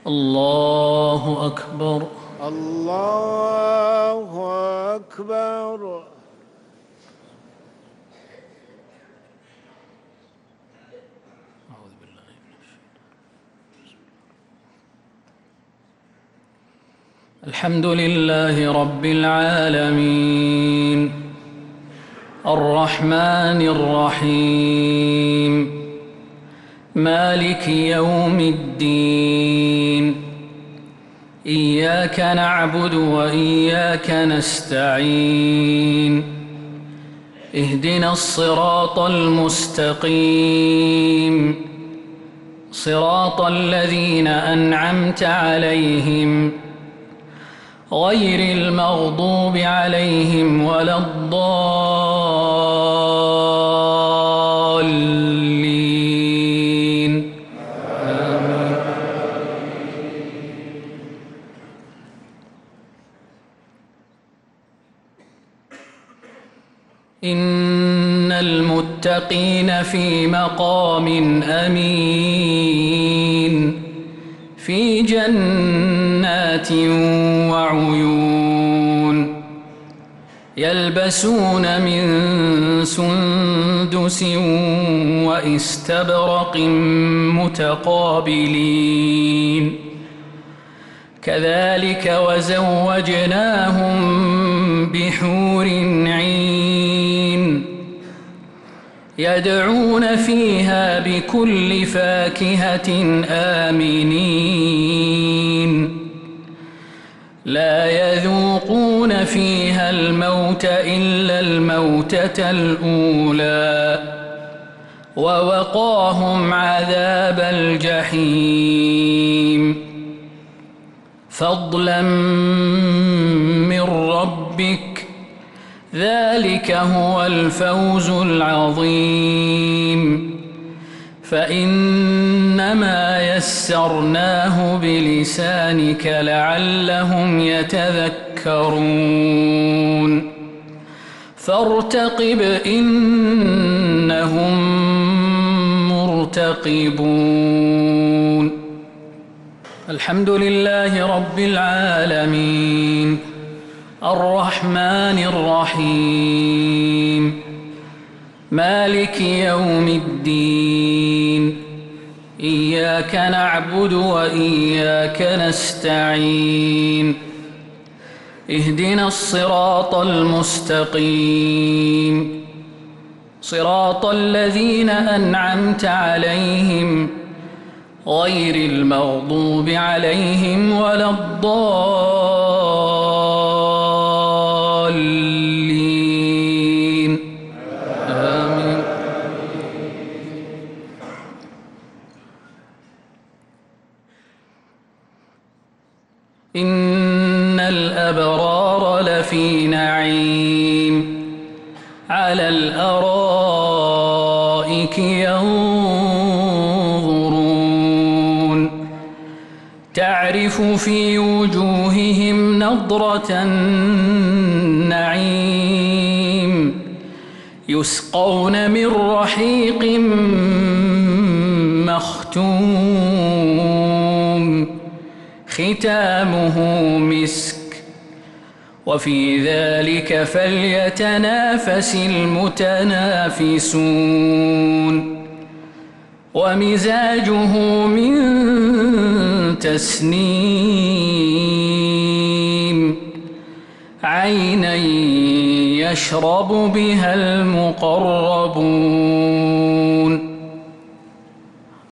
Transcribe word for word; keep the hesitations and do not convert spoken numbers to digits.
الله أكبر. الله أكبر. أعوذ بالله من الشيطان. الحمد لله رب العالمين الرحمن الرحيم مالك يوم الدين إياك نعبد وإياك نستعين اهدنا الصراط المستقيم صراط الذين أنعمت عليهم غير المغضوب عليهم ولا الضالين آمين. إن المتقين في مقام أمين في جنات وعيون يلبسون من سندس واستبرق متقابلين كذلك وزوجناهم بحور عين يدعون فيها بكل فاكهة آمنين لا يذوقون فيها الموت إلا الموتة الأولى ووقاهم عذاب الجحيم فضلا من ربك ذلك هو الفوز العظيم فإنما يسرناه بلسانك لعلهم يتذكرون فارتقب إنهم مرتقبون الحمد لله رب العالمين الرحمن الرحيم مالك يوم الدين إياك نعبد وإياك نستعين اهدنا الصراط المستقيم صراط الذين أنعمت عليهم غير المغضوب عليهم ولا الضالين آمين. إن الأبرار لفي نعيم على الأرائك ينظرون تعرف في وجوههم نضرة النعيم يسقون من رحيق مختوم ختامه مسك وفي ذلك فليتنافس المتنافسون ومزاجه من تسنيم عينا يشرب بها المقربون